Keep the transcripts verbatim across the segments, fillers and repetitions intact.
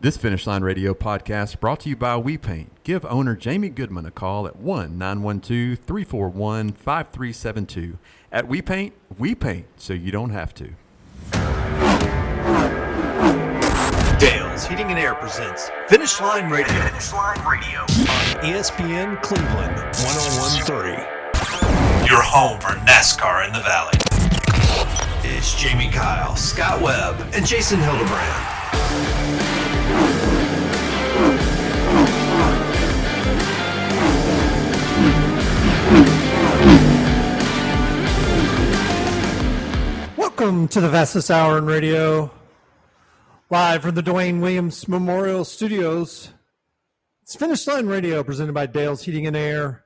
This Finish Line Radio podcast brought to you by We Paint. Give owner Jamie Goodman a call at one nine one two, three four one, five three seven two. At We Paint, we paint so you don't have to. Dale's Heating and Air presents Finish Line Radio. Finish Line Radio on E S P N Cleveland one oh one point three. Your home for NASCAR in the Valley. It's Jamie Kyle, Scott Webb, and Jason Hildebrand. Welcome to the Vastus Hour in Radio, live from the Dwayne Williams Memorial Studios. It's Finish Line Radio, presented by Dale's Heating and Air.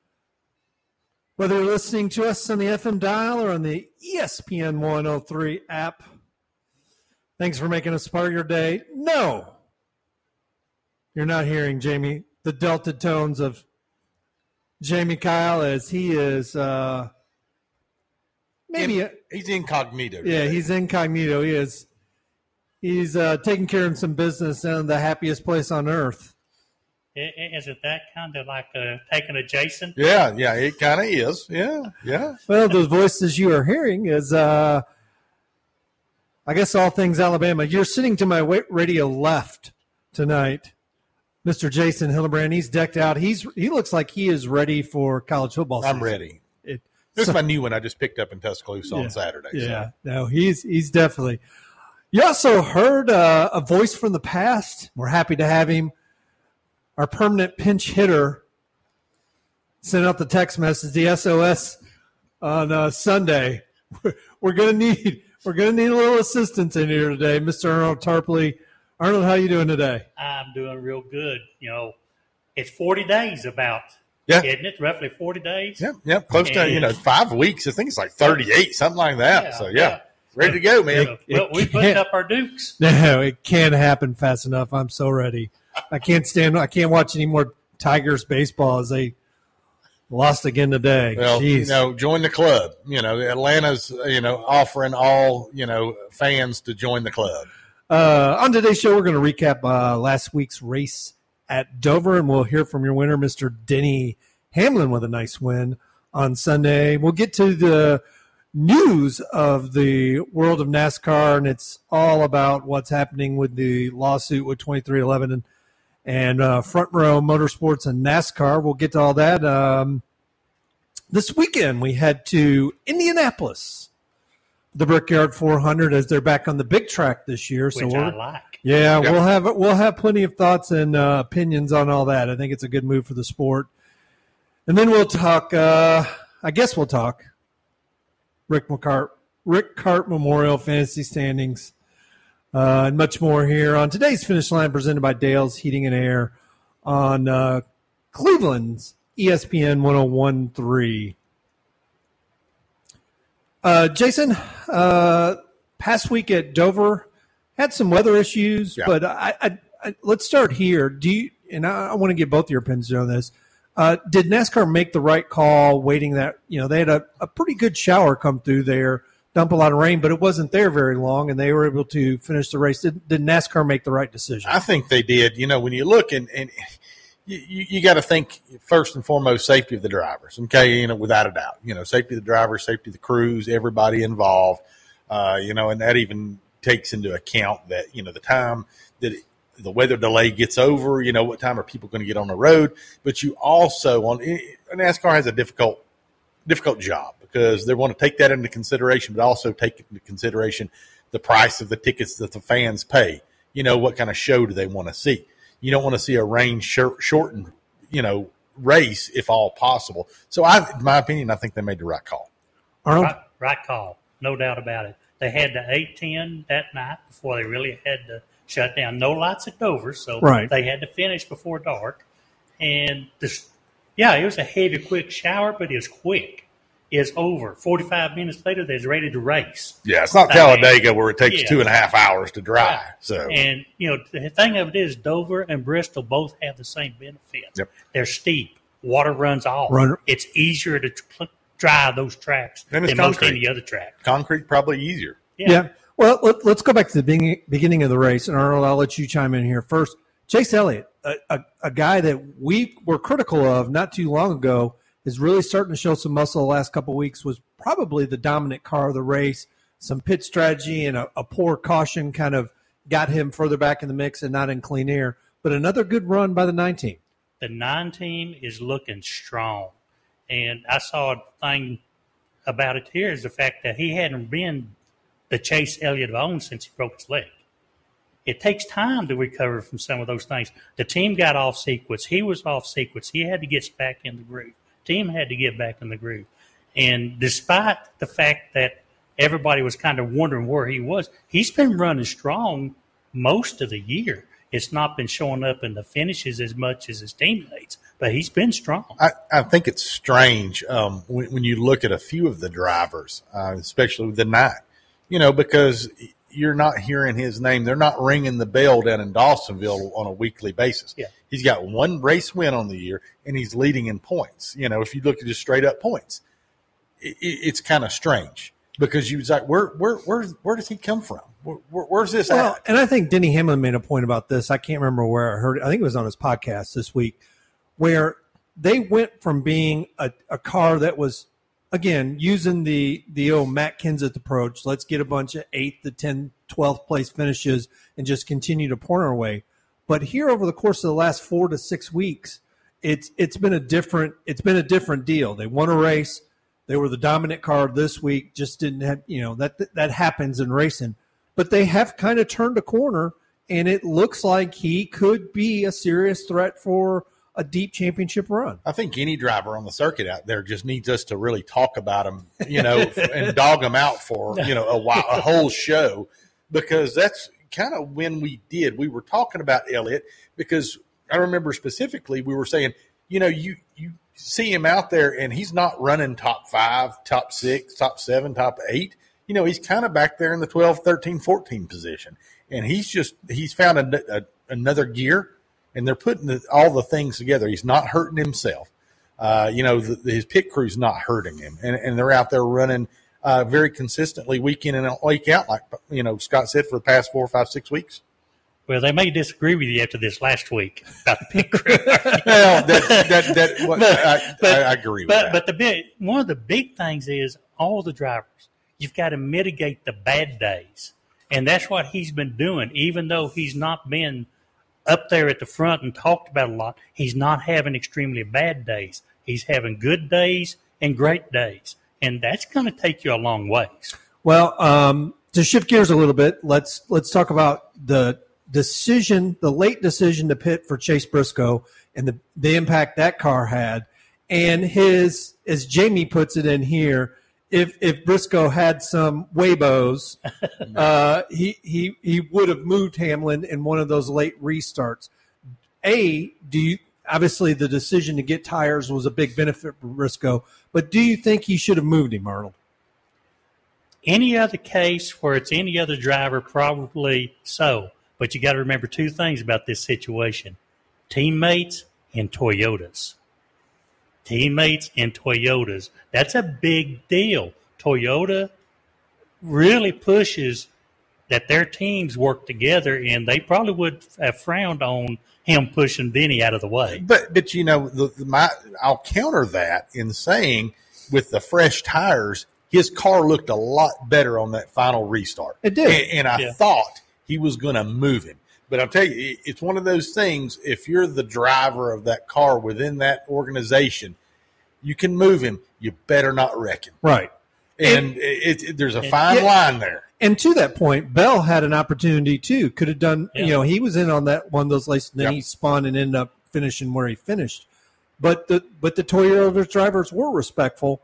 Whether you're listening to us on the F M dial or on the E S P N one oh three app, thanks for making us part of your day. No, you're not hearing Jamie, the delta tones of Jamie Kyle, as he is uh, maybe In, he's incognito. Yeah, today. he's incognito. He is. He's uh, taking care of some business in the happiest place on earth. Is it that kind of like uh, taking a Jason? Yeah, yeah, it kind of is. Yeah, yeah. Well, the voices you are hearing is, uh, I guess, all things Alabama. You're sitting to my radio left tonight, Mister Jason Hildebrand. He's decked out. He's He looks like he is ready for college football season. I'm ready. It, This so, is my new one I just picked up in Tuscaloosa yeah, on Saturday. Yeah, so. no, he's he's definitely. You also heard uh, a voice from the past. We're happy to have him. Our permanent pinch hitter sent out the text message, the S O S on uh, Sunday. We're, we're gonna need we're gonna need a little assistance in here today, Mister Arnold Tarpley. Arnold, how you doing today? I'm doing real good. You know, it's forty days about, Yeah. isn't it? Roughly forty days. Yep, yep. Close to, you know, five weeks. I think it's like thirty-eight, something like that. Yeah, so, yeah, yeah. ready to go, man. So, well, we put can't- up our dukes. No, it can't happen fast enough. I'm so ready. I can't stand. I can't watch any more Tigers baseball as they lost again today. Well, Jeez. you know, join the club. You know, Atlanta's, you know, offering all, you know, fans to join the club. Uh, on today's show, we're going to recap uh, last week's race at Dover, and we'll hear from your winner, Mister Denny Hamlin, with a nice win on Sunday. We'll get to the news of the world of NASCAR, and it's all about what's happening with the lawsuit with twenty-three eleven and, and uh, Front Row Motorsports and NASCAR. We'll get to all that. Um, this weekend, we head to Indianapolis, the Brickyard four hundred, as they're back on the big track this year. Which so we're, I like. Yeah, Yep. we'll have we'll have plenty of thoughts and uh, opinions on all that. I think it's a good move for the sport. And then we'll talk. Uh, I guess we'll talk Rick McCart, Rick Cart Memorial Fantasy Standings, uh, and much more here on today's Finish Line, presented by Dale's Heating and Air on uh, Cleveland's E S P N one oh one point three. Uh, Jason, uh, past week at Dover had some weather issues, Yeah. but I, I, I, let's start here. Do you? And I, I want to get both of your opinions on this. Uh, did NASCAR make the right call waiting that, you know, they had a, a pretty good shower come through there, dump a lot of rain, but it wasn't there very long, and they were able to finish the race. Did, did NASCAR make the right decision? I think they did. You know, when you look and, and you, you, you got to think first and foremost safety of the drivers. Okay, you know, without a doubt. You know, safety of the drivers, safety of the crews, everybody involved. Uh, you know, and that even takes into account that, you know, the time that it, the weather delay gets over. You know, what time are people going to get on the road? But you also on NASCAR has a difficult difficult job because they want to take that into consideration, but also take into consideration the price of the tickets that the fans pay. You know, what kind of show do they want to see? You don't want to see a rain shortened, you know, race if all possible. So, I, in my opinion, I think they made the right call. Arnold? Right, right call. No doubt about it. They had the eight ten that night before they really had to shut down. No lights at Dover, so Right. they had to finish before dark. And, this, yeah, it was a heavy, quick shower, but it was quick. It's over. forty-five minutes later, they was ready to race. Yeah, it's not I mean, Talladega where it takes yeah. two and a half hours to dry. Right. So, And, you know, the thing of it is Dover and Bristol both have the same benefits. Yep. They're steep. Water runs off. Run- It's easier to tr- dry those tracks And it's than most concrete. any other track. concrete probably easier. Yeah. Well, let, let's go back to the beginning, beginning of the race, and Arnold, I'll let you chime in here first. Chase Elliott, a, a, a guy that we were critical of not too long ago, is really starting to show some muscle the last couple of weeks, was probably the dominant car of the race. Some pit strategy and a, a poor caution kind of got him further back in the mix and not in clean air. But another good run by the nine team. The nine team is looking strong. And I saw a thing about it here is the fact that he hadn't been the Chase Elliott of own since he broke his leg. It takes time to recover from some of those things. The team got off sequence. He was off sequence. He had to get back in the groove. Team had to get back in the groove. And despite the fact that everybody was kind of wondering where he was, he's been running strong most of the year. It's not been showing up in the finishes as much as his teammates, but he's been strong. I, I think it's strange um, when, when you look at a few of the drivers, uh, especially the nine, you know, because you're not hearing his name. They're not ringing the bell down in Dawsonville on a weekly basis. Yeah. He's got one race win on the year, and he's leading in points. You know, if you look at just straight up points, it, it, it's kind of strange because you was like, where, where, where, where does he come from? Where, where, where's this well, at? And I think Denny Hamlin made a point about this. I can't remember where I heard it. I think it was on his podcast this week, where they went from being a, a car that was, again, using the the old Matt Kenseth approach. Let's get a bunch of eighth to tenth, twelfth place finishes and just continue to pour our way. But here over the course of the last four to six weeks, it's it's been a different it's been a different deal. They won a race. They were the dominant car this week. Just didn't have, you know, that that happens in racing. But they have kind of turned a corner, and it looks like he could be a serious threat for a deep championship run. I think any driver on the circuit out there just needs us to really talk about him, you know, and dog them out for, you know, a while, a whole show, because that's kind of when we did. We were talking about Elliott because I remember specifically we were saying, you know, you you see him out there and he's not running top five, top six, top seven, top eight. You know, he's kind of back there in the twelve, thirteen, fourteen position. And he's just – he's found a, a, another gear, and they're putting the, all the things together. He's not hurting himself. Uh, you know, the, the, his pit crew's not hurting him. And, and they're out there running uh, very consistently week in and week out, like, you know, Scott said, for the past four, five, six weeks. Well, they may disagree with you after this last week about the pit crew. Well, that, that, that, what, but, I, but, I agree with but, that. But the big, one of the big things is all the drivers. You've got to mitigate the bad days. And that's what he's been doing. Even though he's not been up there at the front and talked about a lot, he's not having extremely bad days. He's having good days and great days. And that's going to take you a long ways. Well, um, to shift gears a little bit, let's let's talk about the decision, the late decision to pit for Chase Briscoe and the, the impact that car had. And his, as Jamie puts it in here, If if Briscoe had some Weibos, uh, he he he would have moved Hamlin in one of those late restarts. A, do you obviously the decision to get tires was a big benefit for Briscoe, but do you think he should have moved him, Arnold? Any other case where it's any other driver, probably so. But you got to remember two things about this situation: teammates and Toyotas. Teammates and Toyotas. That's a big deal. Toyota really pushes that their teams work together, and they probably would have frowned on him pushing Denny out of the way. But, but you know, the, the, my, I'll counter that in saying with the fresh tires, his car looked a lot better on that final restart. It did. And, and I Yeah. thought he was going to move him. But I'll tell you, it's one of those things, if you're the driver of that car within that organization, you can move him. You better not wreck him. Right. And, it, it, there's a fine yeah. line there. And to that point, Bell had an opportunity too. Could have done, Yeah. you know, he was in on that one of those laces, and then Yep. he spun and ended up finishing where he finished. But the but the Toyota drivers were respectful.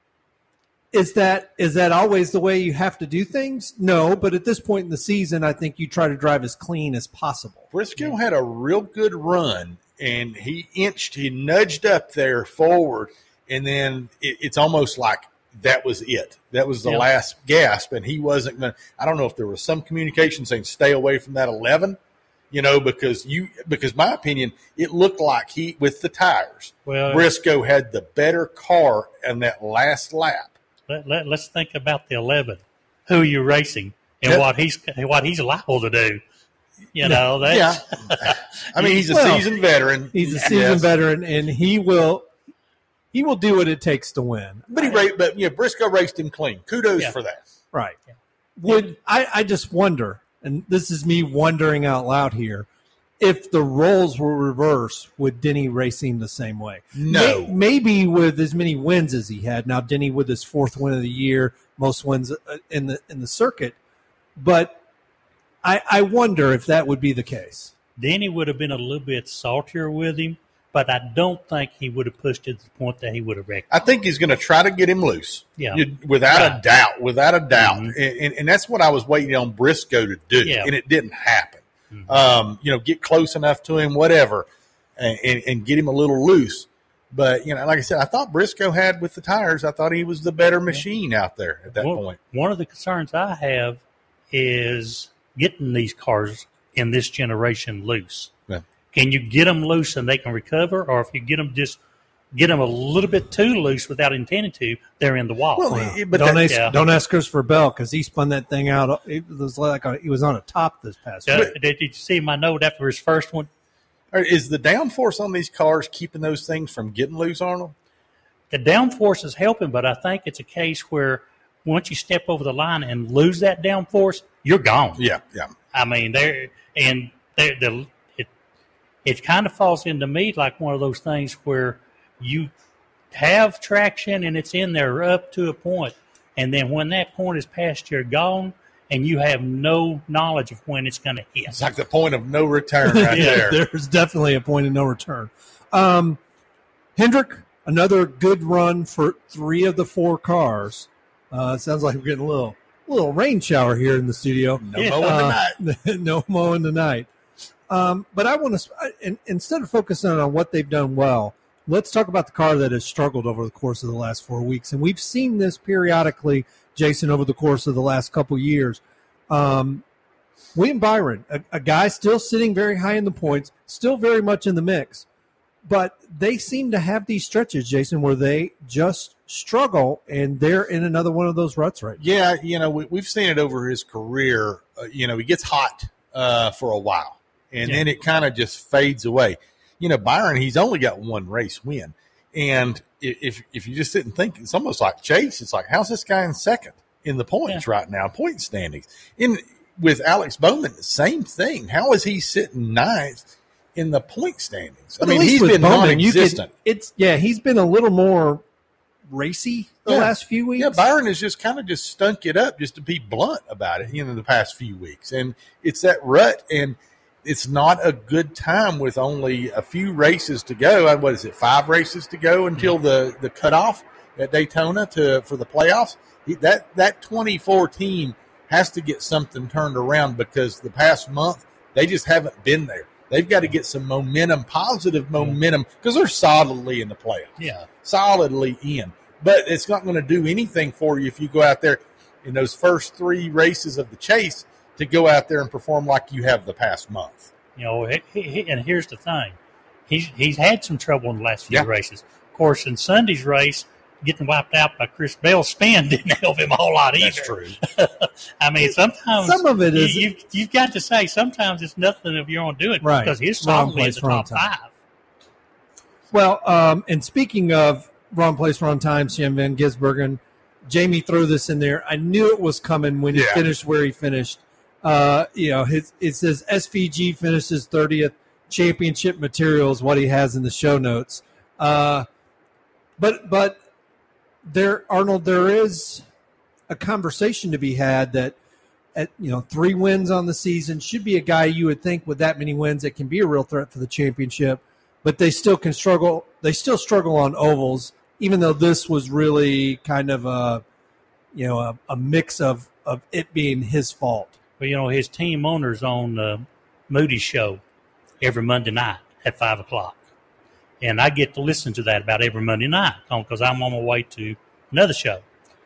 Is that is that always the way you have to do things? No, but at this point in the season, I think you try to drive as clean as possible. Briscoe had a real good run, and he inched, he nudged up there forward, and then it, it's almost like that was it. That was the Yeah. last gasp, and he wasn't going to – I don't know if there was some communication saying stay away from that eleven, you know, because you because my opinion, it looked like he – with the tires, Well, Briscoe had the better car in that last lap. let, let, let's think about the eleven. Who are you racing? and Yep. what he's what he's liable to do. You know, that's, Yeah. I mean, he's a Well, seasoned veteran. He's a seasoned Yes. veteran, and he will he will do what it takes to win. But he ra- but you know, Briscoe raced him clean. Kudos Yeah. for that. Right. Would I, I just wonder, and this is me wondering out loud here, if the roles were reversed, would Denny race him the same way? No. May- maybe with as many wins as he had. Now Denny with his fourth win of the year, most wins uh, in the in the circuit. But I, I wonder if that would be the case. Denny would have been a little bit saltier with him, but I don't think he would have pushed it to the point that he would have wrecked. I think he's going to try to get him loose. Yeah. You- without Right. a doubt, without a doubt, Mhm. and, and, and that's what I was waiting on Briscoe to do, Yeah. and it didn't happen. Mhm. Um, you know, get close enough to him, whatever, and, and, and get him a little loose. But you know, like I said, I thought Briscoe had with the tires. I thought he was the better machine out there at that One- point. One of the concerns I have is getting these cars in this generation loose. Yeah. Can you get them loose and they can recover, or if you get them just get them a little bit too loose without intending to, they're in the wall. Well, Wow. it- but don't, that- ask, yeah. don't ask Christopher Bell because he spun that thing out. It was like a, he was on a top this past Uh, week. did you see my note after his first one? Is the downforce on these cars keeping those things from getting loose, Arnold? The downforce is helping, but I think it's a case where once you step over the line and lose that downforce, you're gone. Yeah, yeah. I mean, there and there, the it it kind of falls into me like one of those things where you have traction and it's in there up to a point, and then when that point is past, you're gone, and you have no knowledge of when it's going to hit. It's like the point of no return right Yeah, there. There's definitely a point of no return. Um, Hendrick, another good run for three of the four cars. Uh, it sounds like we're getting a little little rain shower here in the studio. No Yeah. mowing Uh, tonight. no mowing tonight. Um, but I want to, instead of focusing on what they've done well, let's talk about the car that has struggled over the course of the last four weeks. And we've seen this periodically, Jason, over the course of the last couple years. Um, William Byron, a, a guy still sitting very high in the points, still very much in the mix. But they seem to have these stretches, Jason, where they just struggle, and they're in another one of those ruts right now. Yeah, you know, we, we've seen it over his career. Uh, you know, he gets hot uh, for a while, and Yeah. then it kind of just fades away. You know, Byron, he's only got one race win. And i- if if you just sit and think, it's almost like Chase. It's like, how's this guy in second in the points right now, point standings? In with Alex Bowman, the same thing. How is he sitting ninth in the point standings? I But at mean, least he's with been Bowman, you could- non-existent. It's yeah, he's been a little more racy the Yeah. last few weeks. Yeah, Byron has just kind of just stunk it up, just to be blunt about it, you know, the past few weeks. And it's that rut, and it's not a good time with only a few races to go. Uh, What is it, five races to go until the, the cutoff at Daytona to for the playoffs? He- That, that twenty-four team has to get something turned around, because the past month, they just haven't been there. They've got to get some momentum, positive momentum, because they're solidly in the playoffs Yeah. solidly in. But it's not going to do anything for you if you go out there in those first three races of the chase to go out there and perform like you have the past month. You know, he, he, and here's the thing. He's he's had some trouble in the last few Yeah. races. Of course, in Sunday's race, getting wiped out by Chris Bell's spin didn't help him a whole lot either. That's true. I mean, sometimes Some of it is- you, you've, you've got to say sometimes it's nothing if you're on do it, Right. because he's Wrong solidly in place, the wrong top time. five. Well, um, and speaking of wrong place, wrong time, Shem Van Gisbergen, Jamie threw this in there. I knew it was coming when he Yeah. finished where he finished. Uh, you know, his, it says S V G finishes thirtieth. Championship material is what he has in the show notes. Uh, but but there, Arnold, there is a conversation to be had that at you know three wins on the season should be a guy you would think with that many wins that can be a real threat for the championship. But they still can struggle. They still struggle on ovals, even though this was really kind of a you know a, a mix of of it being his fault. Well, you know, his team owner's on uh, Moody's show every Monday night at five o'clock. And I get to listen to that about every Monday night because I'm on my way to another show.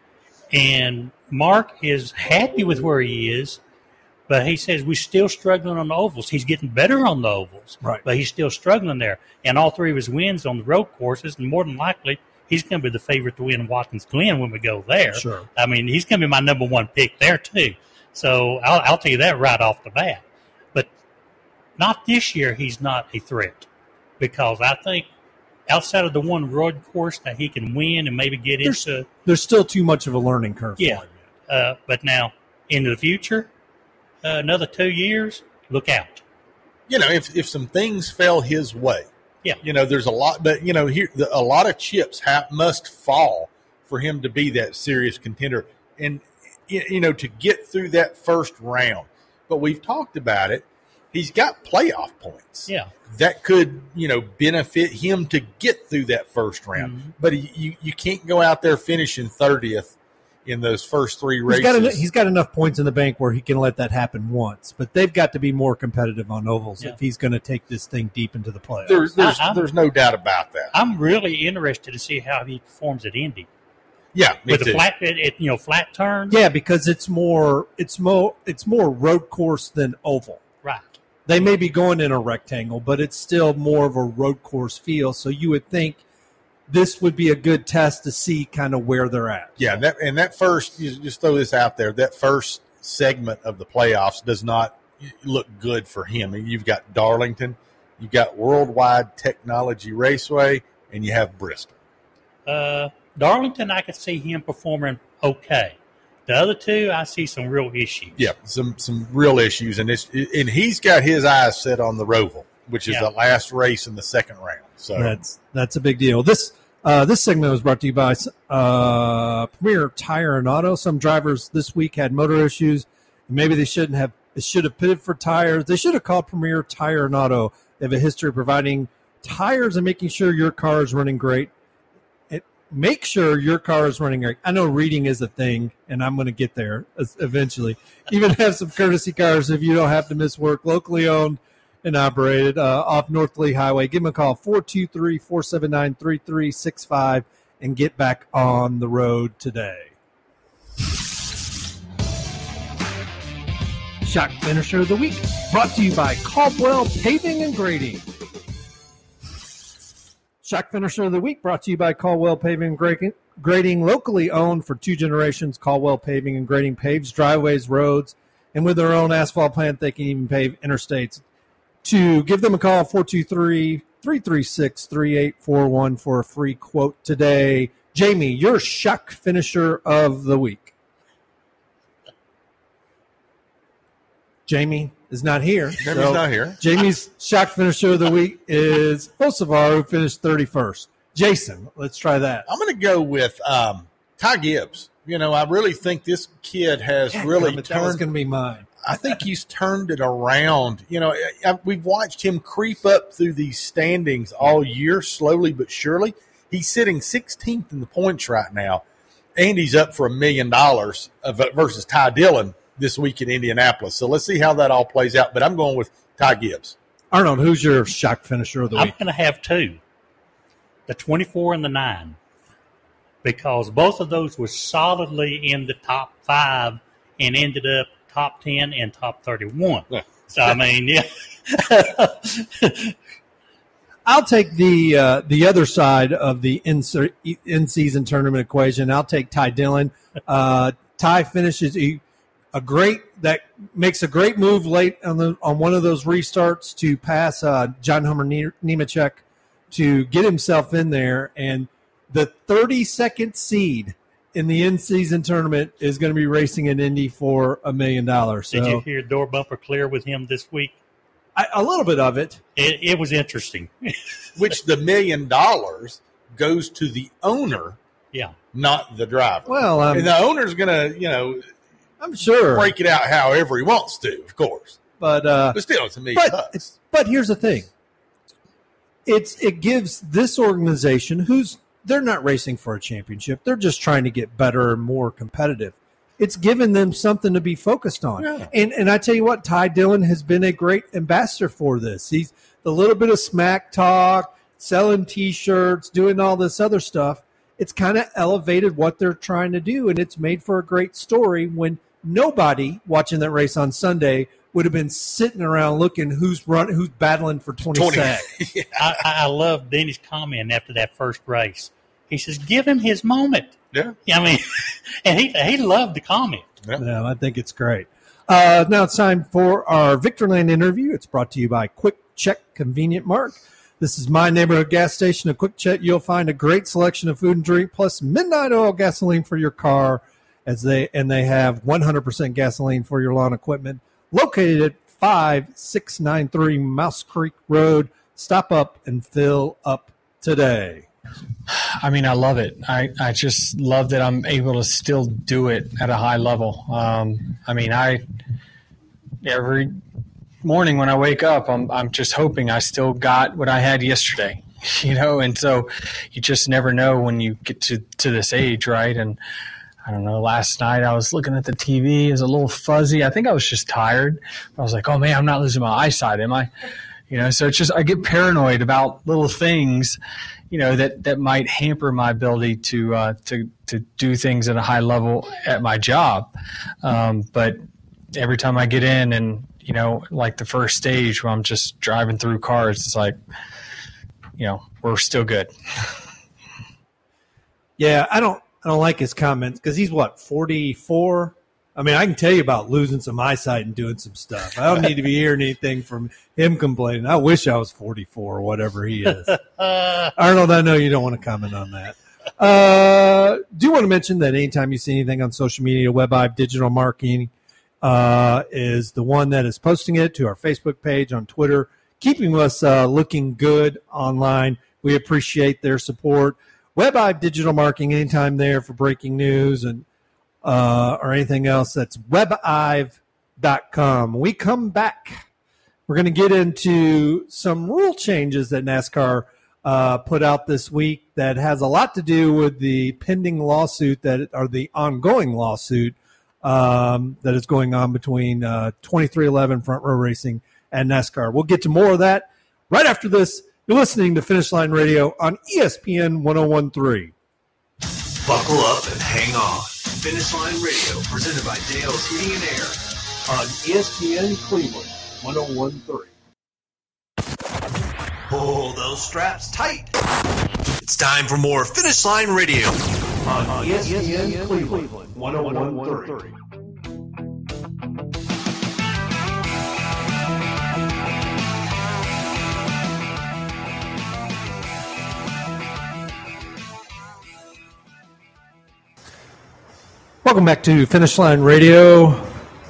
And Mark is happy with where he is, but he says we're still struggling on the ovals. He's getting better on the ovals, Right. but he's still struggling there. And all three of his wins on the road courses, and more than likely, he's going to be the favorite to win Watkins Glen when we go there. Sure. I mean, he's going to be my number one pick there, too. So I'll, I'll tell you that right off the bat. But not this year. He's not a threat because I think outside of the one road course that he can win and maybe get There's, into, there's still too much of a learning curve. yeah. For him. Uh, but now into the future, uh, another two years, look out. You know, if if some things fell his way, Yeah. you know, there's a lot, but you know, here the, a lot of chips ha- must fall for him to be that serious contender, and y- you know, to get through that first round. But we've talked about it. He's got playoff points. Yeah. That could, you know, benefit him to get through that first round. Mm-hmm. But he, you you can't go out there finishing thirtieth in those first three races. He's got, en- he's got enough points in the bank where he can let that happen once, but they've got to be more competitive on ovals Yeah. if he's going to take this thing deep into the playoffs. there's there's, I- I'm- there's no doubt about that. I'm really interested to see how he performs at Indy Yeah, me with too. a flat, it, it, you know, flat turn. Yeah, because it's more it's more it's more road course than oval. Right. They may be going in a rectangle, but it's still more of a road course feel. So you would think this would be a good test to see kind of where they're at. Yeah, that and that first, you just throw this out there. That first segment of the playoffs does not look good for him. I mean, you've got Darlington, you've got Worldwide Technology Raceway, and you have Bristol. Uh, Darlington, I could see him performing okay. The other two, I see some real issues. Yeah, some some real issues, and it's and he's got his eyes set on the Roval, which is Yeah. the last race in the second round. So That's that's a big deal. This uh, this segment was brought to you by uh, Premier Tire and Auto. Some drivers this week had motor issues. Maybe they shouldn't have. They should have pitted for tires. They should have called Premier Tire and Auto. They have a history of providing tires and making sure your car is running great. It, make sure your car is running great. I know reading is a thing, and I'm going to get there eventually. Even have some courtesy cars if you don't have to miss work. Locally owned and operated uh, off North Lee Highway. Give them a call, four two three, four seven nine, three three six five, and get back on the road today. Shock Finisher of the Week, brought to you by Caldwell Paving and Grading. Shock Finisher of the Week, brought to you by Caldwell Paving and Grading. Grading, locally owned for two generations. Caldwell Paving and Grading paves driveways, roads, and with their own asphalt plant, they can even pave interstates. To give them a call, four two three, three three six, three eight four one for a free quote today. Jamie, your Shock Finisher of the Week. Jamie is not here. Jamie's so not here. Jamie's Shock Finisher of the Week is Hocevar, who finished thirty-first. Jason, let's try that. I'm going to go with um, Ty Gibbs. You know, I really think this kid has really But that was turned. going to be mine. I think he's turned it around. You know, I- I- we've watched him creep up through these standings all year, slowly but surely. He's sitting sixteenth in the points right now, and he's up for a million dollars versus Ty Dillon this week in Indianapolis. So let's see how that all plays out. But I'm going with Ty Gibbs. Arnold, who's your Shock Finisher of the I'm Week? going to have two, the twenty-four and the nine, because both of those were solidly in the top five and ended up top ten and top thirty-one. Yeah. So, I mean, yeah. I'll take the uh, the other side of the in, in season tournament equation. I'll take Ty Dillon. Uh, Ty finishes a, a great that makes a great move late on the on one of those restarts to pass uh, John Hummer Nemechek to get himself in there, and the thirty-second seed in the in season tournament is going to be racing in Indy for a million dollars. Did you So hear door bumper clear with him this week? I, a little bit of it. It, it was interesting. Which the million dollars goes to the owner, Yeah. not the driver. Well, um, and the owner's going to, you know, I'm sure, break it out however he wants to, of course. but uh, But still, it's a million but bucks. it's, but here's the thing. It's it gives this organization, who's they're not racing for a championship, they're just trying to get better and more competitive. It's given them something to be focused on. Yeah. And and I tell you what, Ty Dillon has been a great ambassador for this. He's the little bit of smack talk, selling T-shirts, doing all this other stuff. It's kind of elevated what they're trying to do, and it's made for a great story when nobody watching that race on Sunday would have been sitting around looking who's run, who's battling for twenty, twenty sacks. yeah. I, I I love Denny's comment after that first race. He says, give him his moment. Yeah. I mean, and he he loved the comment. Yeah. No, I think it's great. Uh, now it's time for our Victorland interview. It's brought to you by Quick Check Convenient Mart. This is my neighborhood gas station. At Quick Check, you'll find a great selection of food and drink, plus midnight oil gasoline for your car, as they and they have one hundred percent gasoline for your lawn equipment. Located at five six nine three Mouse Creek Road. Stop up and fill up today. I mean, I love it. I, I just love that I'm able to still do it at a high level. Um, I mean, I every morning when I wake up, I'm I'm just hoping I still got what I had yesterday, you know. And so you just never know when you get to, to this age, right? And I don't know. Last night I was looking at the T V. It was a little fuzzy. I think I was just tired. I was like, oh man, I'm not losing my eyesight, am I? You know. So it's just I get paranoid about little things, you know, that, that might hamper my ability to uh, to to do things at a high level at my job. Um, but every time I get in and, you know, like the first stage where I'm just driving through cars, it's like, you know, we're still good. Yeah, I don't I don't like his comments because he's what, forty-four? I mean, I can tell you about losing some eyesight and doing some stuff. I don't need to be hearing anything from him complaining. I wish I was forty-four or whatever he is. Arnold, I know you don't want to comment on that. Uh, do want to mention that anytime you see anything on social media, WebIve Digital Marketing uh, is the one that is posting it to our Facebook page, on Twitter, keeping us uh, looking good online. We appreciate their support. WebIve Digital Marketing, anytime there for breaking news and Uh, or anything else, that's webive dot com. When we come back, we're going to get into some rule changes that NASCAR uh, put out this week that has a lot to do with the pending lawsuit that, or the ongoing lawsuit um, that is going on between uh, twenty-three eleven Front Row Racing and NASCAR. We'll get to more of that right after this. You're listening to Finish Line Radio on E S P N one oh one point three. Buckle up and hang on. Finish Line Radio, presented by Dale's Heating and Air On E S P N Cleveland one oh one point three. Pull those straps tight. It's time for more Finish Line Radio On E S P N Cleveland one oh one point three. Welcome back to Finish Line Radio.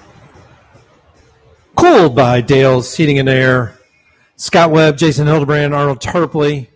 Cooled by Dale's Heating and Air. Scott Webb, Jason Hildebrand, Arnold Tarpley.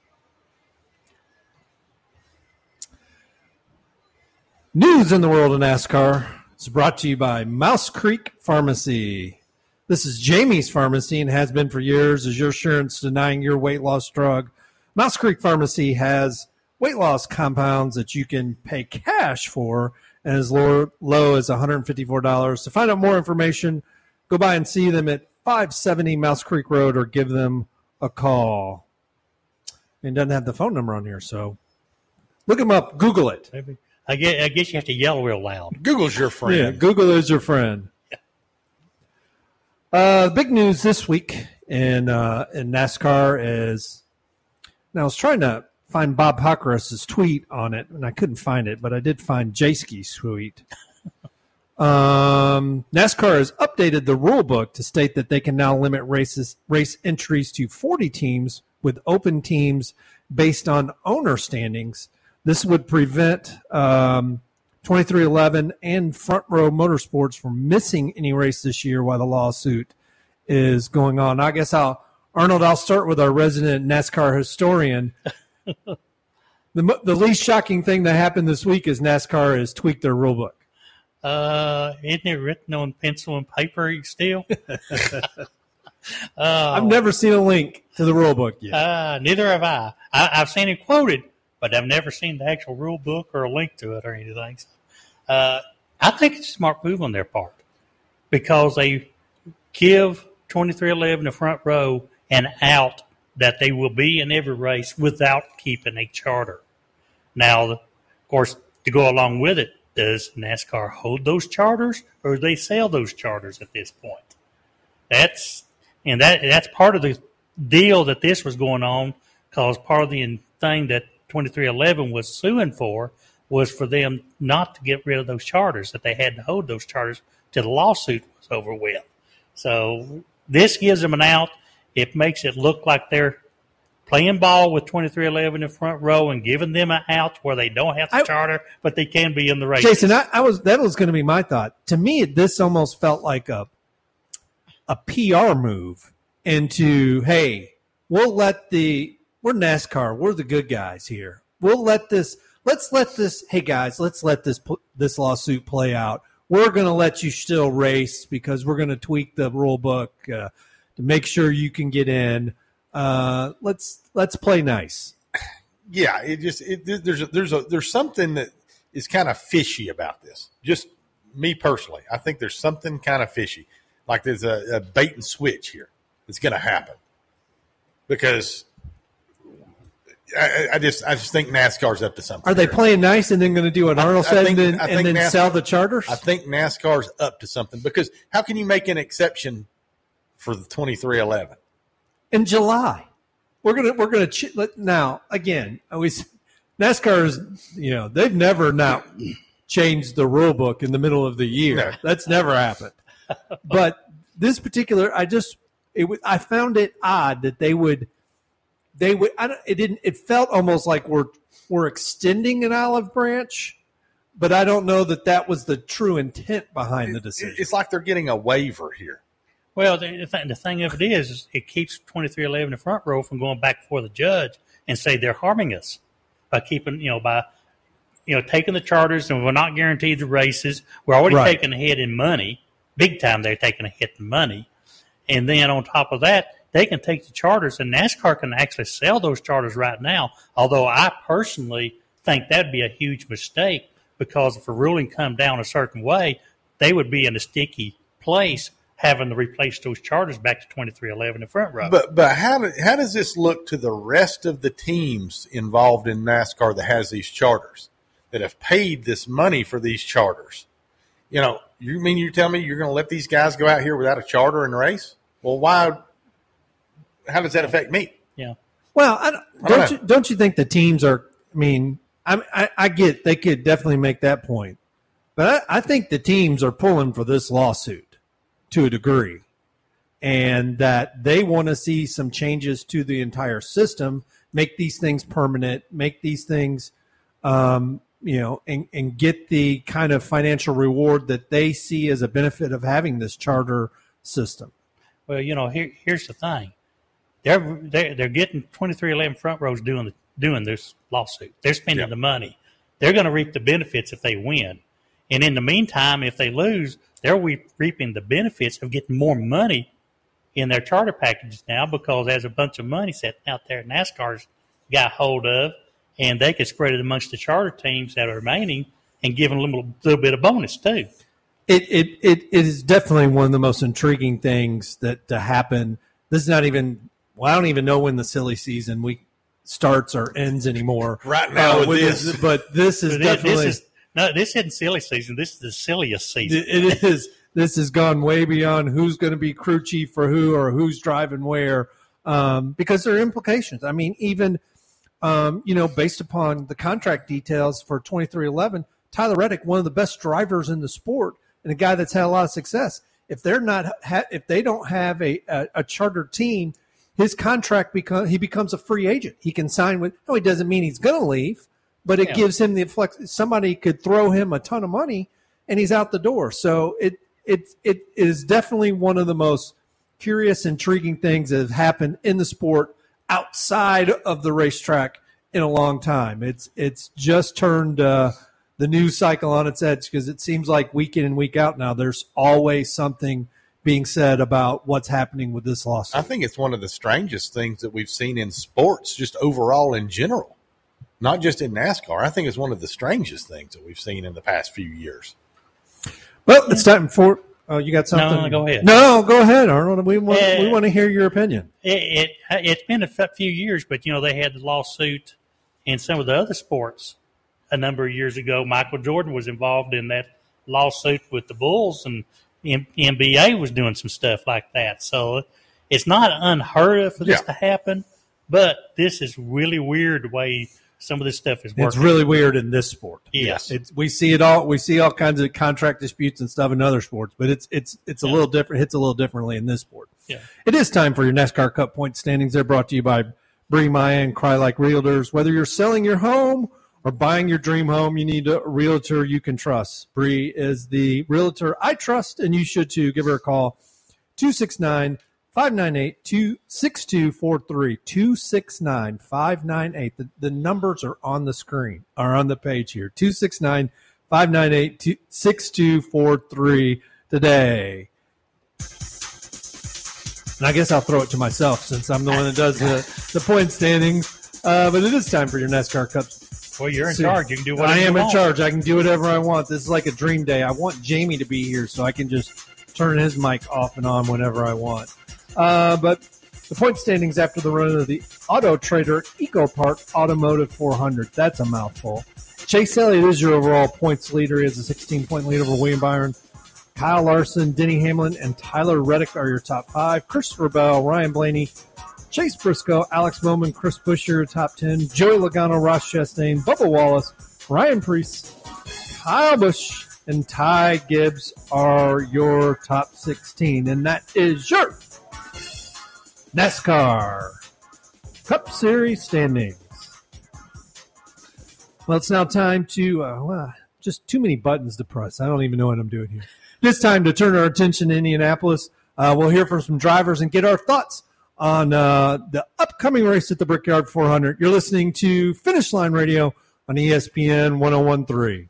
News in the world of NASCAR is brought to you by Mouse Creek Pharmacy. This is Jamie's Pharmacy and has been for years. Is your insurance denying your weight loss drug? Mouse Creek Pharmacy has weight loss compounds that you can pay cash for and as low, low as one hundred fifty-four dollars. To find out more information, go by and see them at five seventy Mouse Creek Road or give them a call. It doesn't have the phone number on here, so look them up. Google it. Maybe. I guess, I guess you have to yell real loud. Google's your friend. Yeah, Google is your friend. Uh, big news this week in uh, in NASCAR is, now I was trying to find Bob Pockrass's tweet on it, and I couldn't find it, but I did find Jayski's tweet. um, NASCAR has updated the rule book to state that they can now limit races race entries to forty teams with open teams based on owner standings. This would prevent um, twenty-three eleven and Front Row Motorsports from missing any race this year while the lawsuit is going on. I guess I'll, Arnold, I'll start with our resident NASCAR historian. the the least shocking thing that happened this week is NASCAR has tweaked their rule book. Uh, isn't it written on pencil and paper still? uh, I've never seen a link to the rule book yet. Uh, neither have I. I. I've seen it quoted, but I've never seen the actual rule book or a link to it or anything. So, uh, I think it's a smart move on their part because they give twenty-three eleven the Front Row an out that they will be in every race without keeping a charter. Now, of course, to go along with it, does NASCAR hold those charters or do they sell those charters at this point? That's and that that's part of the deal that this was going on, because part of the thing that twenty-three eleven was suing for was for them not to get rid of those charters, that they had to hold those charters till the lawsuit was over with. So this gives them an out. It makes it look like they're playing ball with twenty-three eleven in front row and giving them an out where they don't have to I, charter, but they can be in the race. Jason, I, I was that was going to be my thought. To me, this almost felt like a a P R move into, hey, we'll let the we're NASCAR, we're the good guys here. We'll let this. Let's let this. Hey guys, let's let this this lawsuit play out. We're going to let you still race because we're going to tweak the rule book uh, to make sure you can get in. Uh, let's let's play nice. Yeah, it just it, there's a, there's a there's something that is kind of fishy about this. Just me personally, I think there's something kind of fishy, like there's a, a bait and switch here that's going to happen because I, I just I just think NASCAR's up to something. Are they here. playing nice and then going to do what Arnold I, I said think, and then, and then NASCAR, sell the charters? I think NASCAR's up to something because how can you make an exception for the twenty-three eleven? In July, we're gonna we're gonna ch- now again. Always NASCAR's you know they've never not changed the rule book in the middle of the year. No. That's never happened. But this particular, I just it w- I found it odd that they would they would. I don't, it didn't. It felt almost like we're we're extending an olive branch, but I don't know that that was the true intent behind the decision. It's like they're getting a waiver here. Well, the, the, thing, the thing of it is, is it keeps twenty-three eleven in front row from going back before the judge and say they're harming us by keeping, you know, by, you know, taking the charters and we're not guaranteed the races. We're already Right. taking a hit in money, big time. They're taking a hit in money, and then on top of that, they can take the charters, and NASCAR can actually sell those charters right now. Although I personally think that'd be a huge mistake because if a ruling come down a certain way, they would be in a sticky place, having to replace those charters back to twenty-three eleven in front row. But but how do, how does this look to the rest of the teams involved in NASCAR that has these charters that have paid this money for these charters? You know, you mean you tell me you're going to let these guys go out here without a charter and race? Well, why? How does that affect me? Yeah. Well, I don't, I don't don't know. you don't you think the teams are? I mean, I I, I get they could definitely make that point, but I, I think the teams are pulling for this lawsuit to a degree, and that they want to see some changes to the entire system, make these things permanent, make these things, um, you know, and, and get the kind of financial reward that they see as a benefit of having this charter system. Well, you know, here, here's the thing. They're, they're, they're getting twenty-three eleven front rows doing the, doing this lawsuit. They're spending Yep. the money. They're going to reap the benefits if they win. And in the meantime, if they lose, they're re- reaping the benefits of getting more money in their charter packages now because there's a bunch of money sitting out there NASCAR's got hold of, and they can spread it amongst the charter teams that are remaining and give them a little, little bit of bonus too. It, it it it is definitely one of the most intriguing things that to happen. This is not even. Well, I don't even know when the silly season week starts or ends anymore. Right now with with this. but this is But it- definitely this is, no, this isn't silly season. This is the silliest season. it is. This has gone way beyond who's going to be crew chief for who or who's driving where, um, because there are implications. I mean, even um, you know, based upon the contract details for twenty-three eleven, Tyler Reddick, one of the best drivers in the sport and a guy that's had a lot of success. If they're not, ha- if they don't have a, a, a charter team, his contract become he becomes a free agent. He can sign with. No, it doesn't mean he's going to leave, but it Yeah. gives him the flex. Somebody could throw him a ton of money, and he's out the door. So it it it is definitely one of the most curious, intriguing things that have happened in the sport outside of the racetrack in a long time. It's it's just turned uh, the news cycle on its edge because it seems like week in and week out now there's always something being said about what's happening with this lawsuit. I think it's one of the strangest things that we've seen in sports, just overall in general, not just in NASCAR. I think it's one of the strangest things that we've seen in the past few years. Well, it's time for. Oh, you got something? No, go ahead. No, go ahead, Arnold. We want Yeah. we want to hear your opinion. It, it it's been a f- few years, but you know they had the lawsuit in some of the other sports a number of years ago. Michael Jordan was involved in that lawsuit with the Bulls, and the N B A was doing some stuff like that. So it's not unheard of for this Yeah. to happen, but this is really weird the way some of this stuff is working. It's really weird in this sport. Yes. It's, we see it all. We see all kinds of contract disputes and stuff in other sports, but it's it's it's a Yeah. little different. Hits a little differently in this sport. Yeah. It is time for your NASCAR Cup point standings. They're brought to you by Bree Maya and Cry Like Realtors. Whether you're selling your home or buying your dream home, you need a realtor you can trust. Bree is the realtor I trust, and you should too. Give her a call, two six nine, five nine eight, two six two four three, two six nine, five nine eight. The, the numbers are on the screen, are on the page here, two six nine, five nine eight, six two four three today. And I guess I'll throw it to myself since I'm the one that does the, the point standings. Uh, but it is time for your NASCAR Cup. Well, you're in See, charge. You can do whatever I am you in want. charge. I can do whatever I want. This is like a dream day. I want Jamie to be here so I can just turn his mic off and on whenever I want. Uh, but the point standings after the run of the Auto Trader Eco Park Automotive four hundred. That's a mouthful. Chase Elliott is your overall points leader. He has a sixteen-point lead over William Byron. Kyle Larson, Denny Hamlin, and Tyler Reddick are your top five. Christopher Bell, Ryan Blaney, Chase Briscoe, Alex Bowman, Chris Buescher, top ten. Joey Logano, Ross Chastain, Bubba Wallace, Ryan Preece, Kyle Busch, and Ty Gibbs are your top sixteen. And that is your NASCAR Cup Series standings. Well, it's now time to, uh, well, just too many buttons to press. I don't even know what I'm doing here. It's time to turn our attention to Indianapolis. Uh, we'll hear from some drivers and get our thoughts on uh, the upcoming race at the Brickyard four hundred. You're listening to Finish Line Radio on E S P N one oh one point three.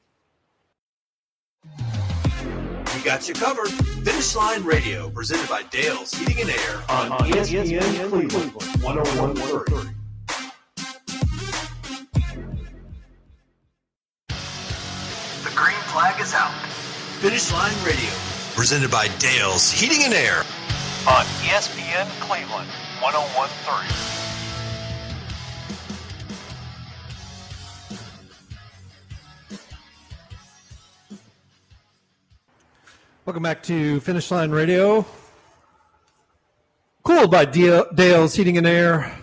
We got you covered. Finish Line Radio, presented by Dale's Heating and Air on E S P N Cleveland one oh one point three. The green flag is out. Finish Line Radio, presented by Dale's Heating and Air On E S P N Cleveland one oh one point three. Welcome back to Finish Line Radio. Cooled by Dale's Heating and Air.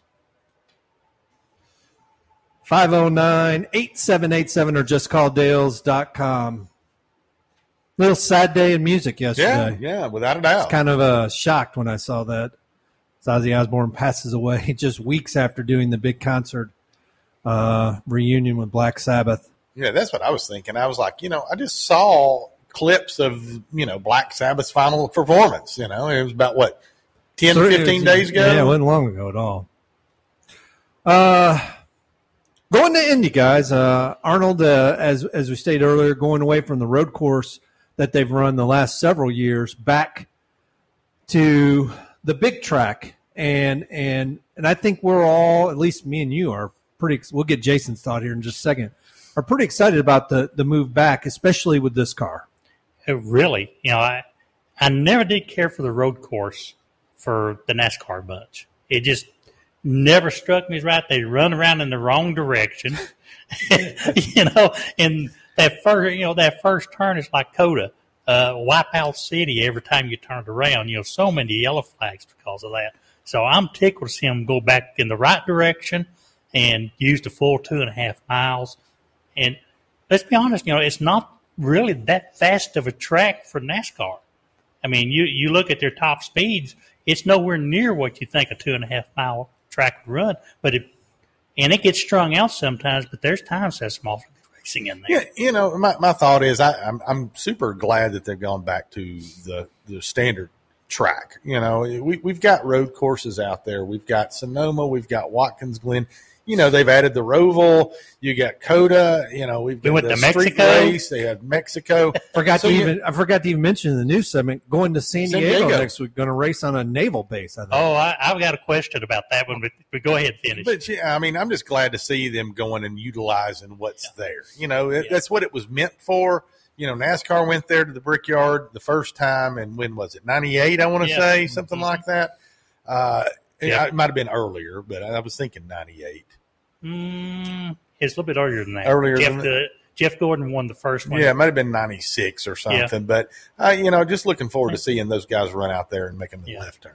five oh nine, eight seven eight seven or just call dales dot com. Little sad day in music yesterday. Yeah, yeah, without a I doubt. was kind of uh, shocked when I saw that. Ozzy Osbourne passes away just weeks after doing the big concert uh, reunion with Black Sabbath. Yeah, that's what I was thinking. I was like, you know, I just saw clips of, you know, Black Sabbath's final performance. You know, it was about, what, ten, So it fifteen was- days ago? Yeah, it wasn't long ago at all. Uh, going to Indy, guys. Uh, Arnold, uh, as as we stated earlier, going away from the road course that they've run the last several years back to the big track. And and and I think we're all, at least me and you, are pretty – we'll get Jason's thought here in just a second – are pretty excited about the, the move back, especially with this car. It really, you know, I I never did care for the road course for the NASCAR bunch. It just never struck me as right. They run around in the wrong direction, you know. And that first, you know, that first turn is like Coda, uh, Wipeout City. Every time you turned around, you know, so many yellow flags because of that. So I'm tickled to see them go back in the right direction and use the full two and a half miles. And let's be honest, you know, it's not really that fast of a track for NASCAR. I mean, you, you look at their top speeds, it's nowhere near what you think a two and a half mile track would run. But it, and it gets strung out sometimes, but there's times that's some awful good racing in there. Yeah, you know, my, my thought is I, I'm I'm super glad that they've gone back to the, the standard track. You know, we, we've got road courses out there. We've got Sonoma. We've got Watkins Glen. You know, they've added the Roval. You got Coda. You know, we've got We went the to street Mexico. race. They had Mexico. Forgot So, to yeah. even I forgot to even mention in the news segment going to San, San Diego, Diego. next week. Going to race on a naval base. I think. Oh, I, I've got a question about that one, but, but go ahead and finish. But yeah, I mean, I'm just glad to see them going and utilizing what's there. You know, it, Yeah. that's what it was meant for. You know, NASCAR went there to the Brickyard the first time, and when was it? ninety-eight, I want to Yeah. say, something Mhm. like that. Uh, Yeah. It might have been earlier, but I was thinking ninety-eight. Mm, it's a little bit earlier than that. Earlier Jeff, than that? the, Jeff Gordon won the first one. Yeah, it might have been ninety-six or something. But, uh, you know, just looking forward to seeing those guys run out there and making the Yeah. left turns.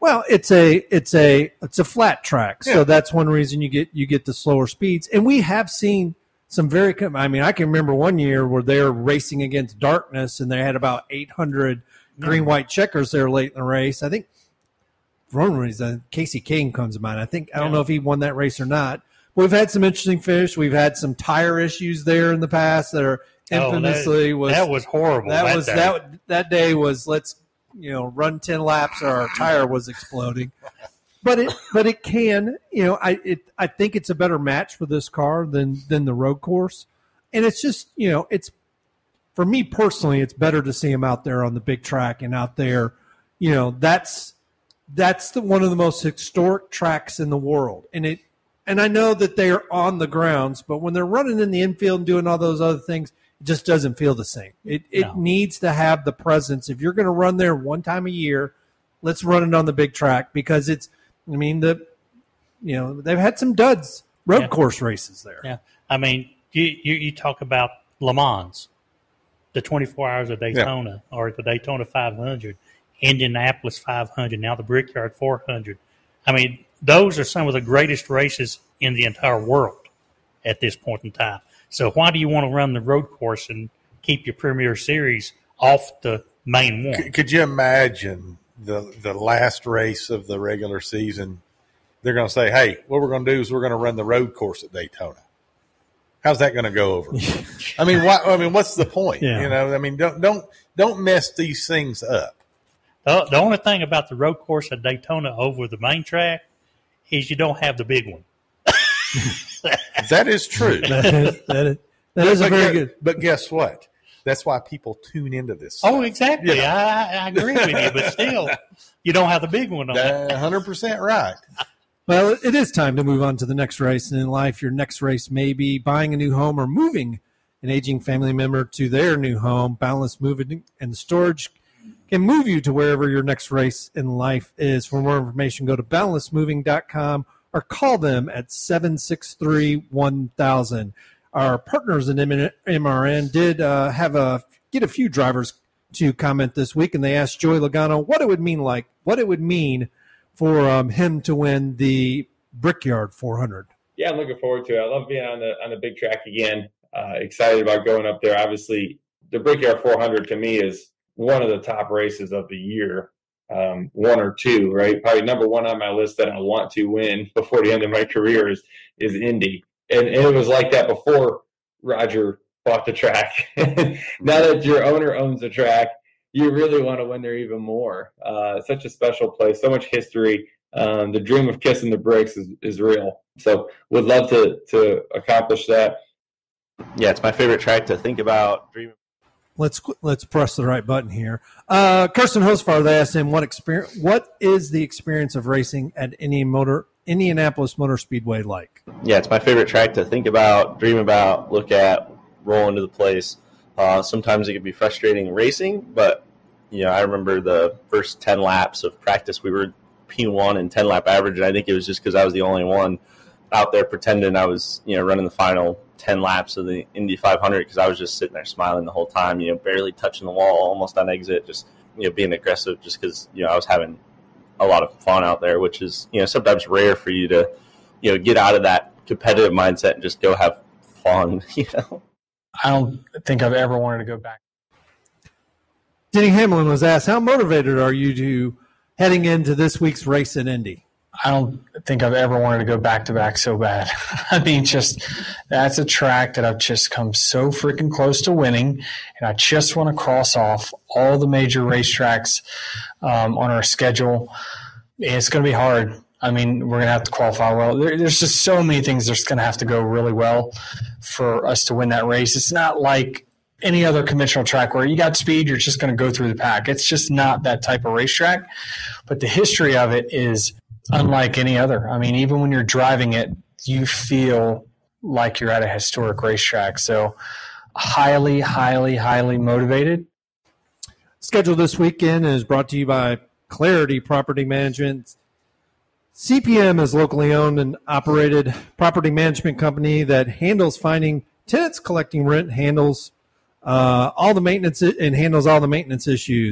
Well, it's a it's a it's a flat track, so Yeah. that's one reason you get you get the slower speeds. And we have seen some very. I mean, I can remember one year where they were racing against darkness, and they had about eight hundred green white checkers there late in the race. I think for one reason Casey Kane comes to mind. I think I don't Yeah. know if he won that race or not. But we've had some interesting fish. We've had some tire issues there in the past that are infamously oh, that, was that was horrible. that, that was day. that that day was let's you know run ten laps or our tire was exploding. But it but it can you know I it I think it's a better match for this car than than the road course, and it's just you know it's for me personally it's better to see him out there on the big track and out there you know that's that's the one of the most historic tracks in the world, and it and I know that they are on the grounds, but when they're running in the infield and doing all those other things, it just doesn't feel the same. It it No. needs to have the presence. If you're going to run there one time a year, let's run it on the big track because it's. I mean the, you know they've had some duds road Yeah. course races there. Yeah, I mean, you, you you talk about Le Mans, the twenty-four Hours of Daytona, or the Daytona five hundred, Indianapolis five hundred, now the Brickyard four hundred. I mean, those are some of the greatest races in the entire world at this point in time. So why do you want to run the road course and keep your Premier Series off the main one? C- Could you imagine the the last race of the regular season? They're going to say, "Hey, what we're going to do is we're going to run the road course at Daytona." How's that going to go over? I mean, why, I mean, what's the point? Yeah. You know, I mean, don't don't don't mess these things up. The, the only thing about the road course at Daytona over the main track is you don't have the big one. That is true. that is, that is, that is a but, very gu- good. but guess what? That's why people tune into this. Oh, exactly. Yeah. I, I agree with you, but still, you don't have the big one on it. one hundred percent right. Well, it is time to move on to the next race. And in life, your next race may be buying a new home or moving an aging family member to their new home. Boundless Moving and Storage can move you to wherever your next race in life is. For more information, go to boundless moving dot com or call them at seven six three, one thousand. Our partners in M R N did uh, have a get a few drivers to comment this week, and they asked Joey Logano what it would mean like what it would mean for um, him to win the Brickyard four hundred. Yeah, I'm looking forward to it. I love being on the on the big track again. Uh, excited about going up there. Obviously, the Brickyard four hundred to me is one of the top races of the year, um, one or two, right? Probably number one on my list that I want to win before the end of my career is is Indy. And, and it was like that before Roger bought the track. Now that your owner owns the track, you really want to win there even more. Uh, such a special place, so much history. Um, the dream of kissing the bricks is, is real. So would love to to accomplish that. Yeah, it's my favorite track to think about. Dream. Let's let's press the right button here. Uh, Kirsten Hosfar, they asked him what experience, what is the experience of racing at Indian Motor Indianapolis Motor Speedway like? Yeah, it's my favorite track to think about, dream about, look at, roll into the place. Uh, sometimes it can be frustrating racing, but you know, I remember the first ten laps of practice we were P one and ten lap average, and I think it was just because I was the only one out there pretending I was, you know, running the final ten laps of the Indy five hundred because I was just sitting there smiling the whole time, you know, barely touching the wall, almost on exit, just, you know, being aggressive just because, you know, I was having a lot of fun out there, which is, you know, sometimes rare for you to, you know, get out of that competitive mindset and just go have fun, you know. I don't think I've ever wanted to go back. Denny Hamlin was asked, how motivated are you to heading into this week's race in Indy? I don't think I've ever wanted to go back to back so bad. I mean, just that's a track that I've just come so freaking close to winning, and I just want to cross off all the major racetracks um, on our schedule. It's going to be hard. I mean, we're going to have to qualify well. There, there's just so many things that's going to have to go really well for us to win that race. It's not like any other conventional track where you got speed, you're just going to go through the pack. It's just not that type of racetrack. But the history of it is unlike any other. I mean, even when you're driving it, you feel like you're at a historic racetrack. So highly, highly, highly motivated. Schedule this weekend is brought to you by Clarity Property Management. C P M is locally owned and operated property management company that handles finding tenants, collecting rent, handles uh, all the maintenance and handles all the maintenance issues.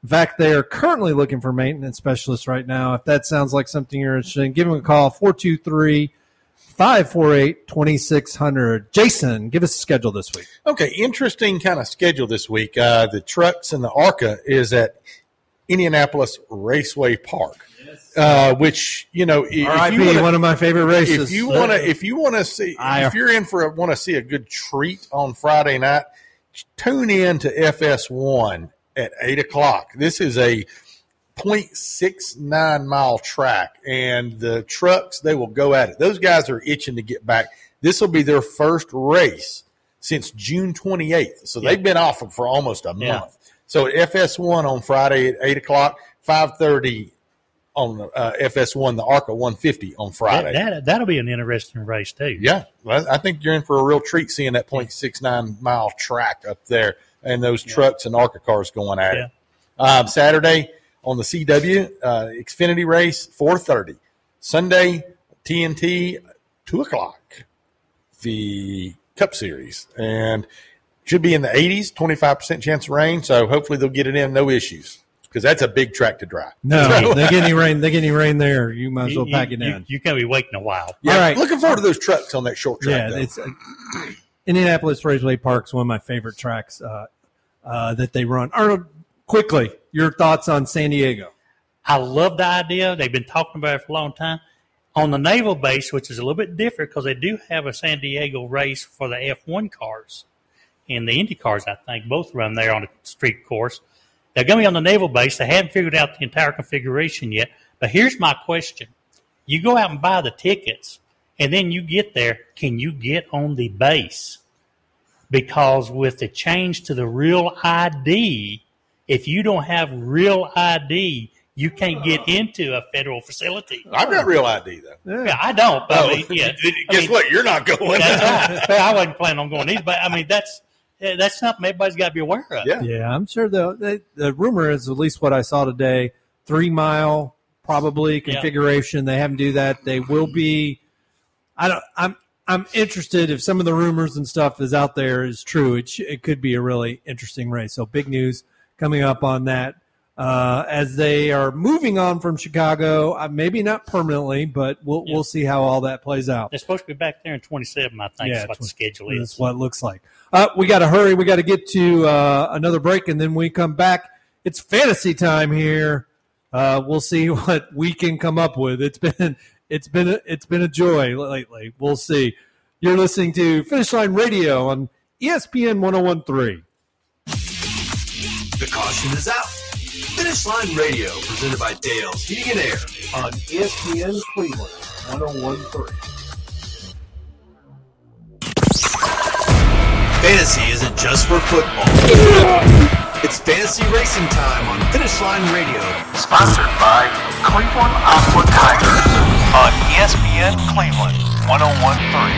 In fact, they are currently looking for maintenance specialists right now. If that sounds like something you're interested in, give them a call, four two three, five four eight, two six zero zero. Jason, give us a schedule this week. Okay, interesting kind of schedule this week. Uh, the Trucks and the ARCA is at Indianapolis Raceway Park. Uh, which you know, if R I P, you wanna, one of my favorite races. If you want to, if you want to see, I, if you're in for want to see a good treat on Friday night, tune in to F S one at eight o'clock. This is a point six nine mile track, and the trucks, they will go at it. Those guys are itching to get back. This will be their first race since June twenty-eighth, so yeah. they've been off for almost a month. Yeah. So at F S one on Friday at eight o'clock, five thirty on uh, F S one, the ARCA one fifty on Friday. That, that, that'll be an interesting race, too. Yeah, well, I think you're in for a real treat seeing that point six nine mile track up there and those yeah. trucks and ARCA cars going at yeah. it. Um, Saturday on the C W, uh, Xfinity race, four thirty. Sunday, T N T, two o'clock, the Cup Series. And should be in the eighties, twenty-five percent chance of rain, so hopefully they'll get it in, no issues, because that's a big track to drive. No, they get any rain. They get any rain there, you might as well pack it you, in. You, you can be waiting a while. Yeah, all right. Looking forward to those trucks on that short track. Yeah, though. it's uh, Indianapolis Raceway Park is one of my favorite tracks uh, uh, that they run. Arnold, quickly, your thoughts on San Diego? I love the idea. They've been talking about it for a long time. On the naval base, which is a little bit different because they do have a San Diego race for the F one cars. And the Indy cars, I think, both run there on a street course. They're going to be on the naval base. They haven't figured out the entire configuration yet. But here's my question. You go out and buy the tickets, and then you get there. Can you get on the base? Because with the change to the real I D, if you don't have real I D, you can't get into a federal facility. I've got real I D, though. Yeah, I don't. But Oh, I mean, yeah. Guess I mean, what? You're not going. That's right. I wasn't planning on going either. But, I mean, that's Yeah, that's something everybody's got to be aware of. Yeah, yeah. I'm sure the the, the rumor is, at least what I saw today, three mile probably configuration. Yeah. They haven't do that. They will be. I don't. I'm. I'm interested if some of the rumors and stuff is out there is true. It sh- it could be a really interesting race. So big news coming up on that uh, as they are moving on from Chicago. Uh, maybe not permanently, but we'll yeah. we'll see how all that plays out. They're supposed to be back there in twenty-seven. I think. Yeah, is what the schedule is. That's what it looks like. Uh, we got to hurry. We got to get to uh, another break, and then when we come back, it's fantasy time here. Uh, we'll see what we can come up with. It's been it's been a, it's been a joy lately. We'll see. You're listening to Finish Line Radio on E S P N one oh one point three. The caution is out. Finish Line Radio, presented by Dale's Heating and Air on E S P N Cleveland one oh one point three. Fantasy isn't just for football. It's fantasy racing time on Finish Line Radio. Sponsored by Cleveland Aqua Tigers on E S P N Cleveland one oh one point three.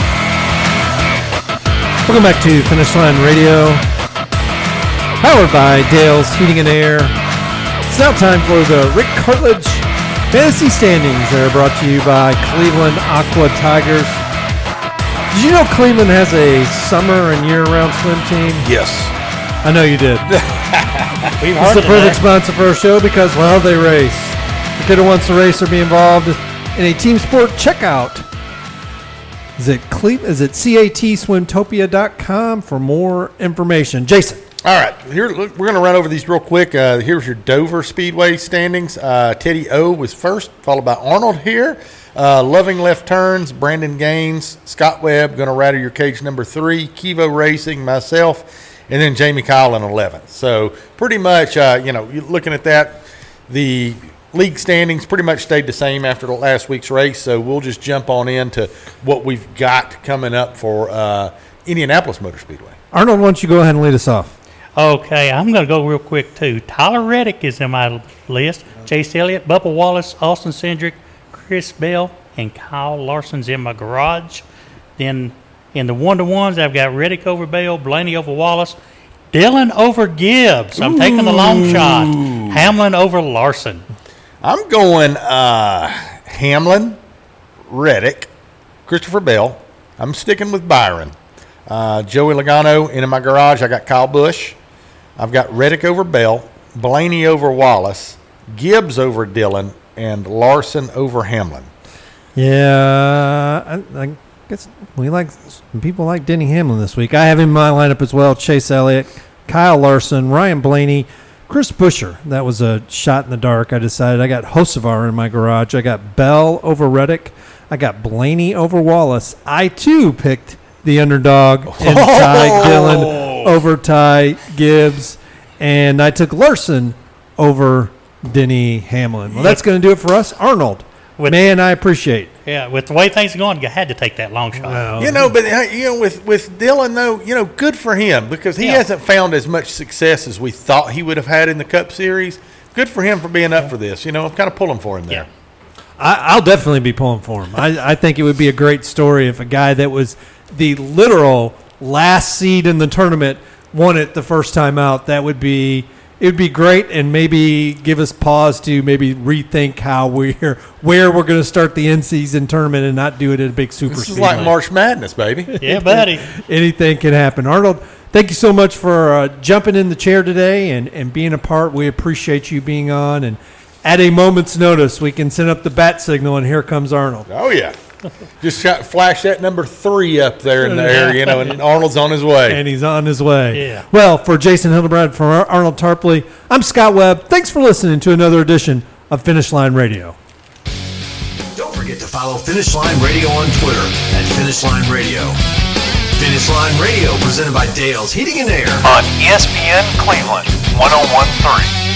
Welcome back to Finish Line Radio, powered by Dale's Heating and Air. It's now time for the Rick Cartledge Fantasy Standings that are brought to you by Cleveland Aqua Tigers. Did you know Cleveland has a summer and year-round swim team? Yes. I know you did. We've It's the perfect sponsor for our show because, well, they race. The kid who wants to race or be involved in a team sport, check out. Is it Cle- Is it cat swimtopia dot com for more information? Jason. All right, here look, we're going to run over these real quick. Uh, here's your Dover Speedway standings. Uh, Teddy O was first, followed by Arnold here. Uh, Loving Left Turns, Brandon Gaines, Scott Webb going to rattle your cage number three. Kivo Racing, myself, and then Jamie Kyle in eleventh. So pretty much, uh, you know, looking at that, the league standings pretty much stayed the same after the last week's race. So we'll just jump on into what we've got coming up for uh, Indianapolis Motor Speedway. Arnold, why don't you go ahead and lead us off? Okay, I'm going to go real quick, too. Tyler Reddick is in my list. Chase Elliott, Bubba Wallace, Austin Cindric, Chris Bell, and Kyle Larson's in my garage. Then in the one-to-ones, I've got Reddick over Bell, Blaney over Wallace, Dillon over Gibbs. I'm Ooh. taking the long shot. Hamlin over Larson. I'm going uh, Hamlin, Reddick, Christopher Bell. I'm sticking with Byron. Uh, Joey Logano in my garage. I got Kyle Busch. I've got Reddick over Bell, Blaney over Wallace, Gibbs over Dillon, and Larson over Hamlin. Yeah, I, I guess we like people like Denny Hamlin this week. I have him in my lineup as well. Chase Elliott, Kyle Larson, Ryan Blaney, Chris Buescher. That was a shot in the dark. I decided I got Hocevar in my garage. I got Bell over Reddick. I got Blaney over Wallace. I too picked the underdog and Ty Dillon over Ty Gibbs, and I took Larson over Denny Hamlin. Well, that's going to do it for us. Arnold, with, man, I appreciate. Yeah, with the way things are going, I had to take that long shot. Well, you know, but you know, with with Dillon though, you know, good for him because he Yeah. hasn't found as much success as we thought he would have had in the Cup Series. Good for him for being up for this. You know, I'm kind of pulling for him there. Yeah. I, I'll definitely be pulling for him. I, I think it would be a great story if a guy that was the literal last seed in the tournament won it the first time out. That would be it would be great, and maybe give us pause to maybe rethink how we're where we're going to start the end season tournament and not do it at a big super. This is speedway. like March Madness, baby. Yeah, buddy. Anything can happen. Arnold, thank you so much for uh, jumping in the chair today and, and being a part. We appreciate you being on. And at a moment's notice, we can send up the bat signal, and here comes Arnold. Oh, yeah. Just shot, flash that number three up there in the air, you know, and Arnold's on his way. And he's on his way. Yeah. Well, for Jason Hildebrand, for Ar- Arnold Tarpley, I'm Scott Webb. Thanks for listening to another edition of Finish Line Radio. Don't forget to follow Finish Line Radio on Twitter at Finish Line Radio. Finish Line Radio presented by Dale's Heating and Air on E S P N Cleveland one oh one point three.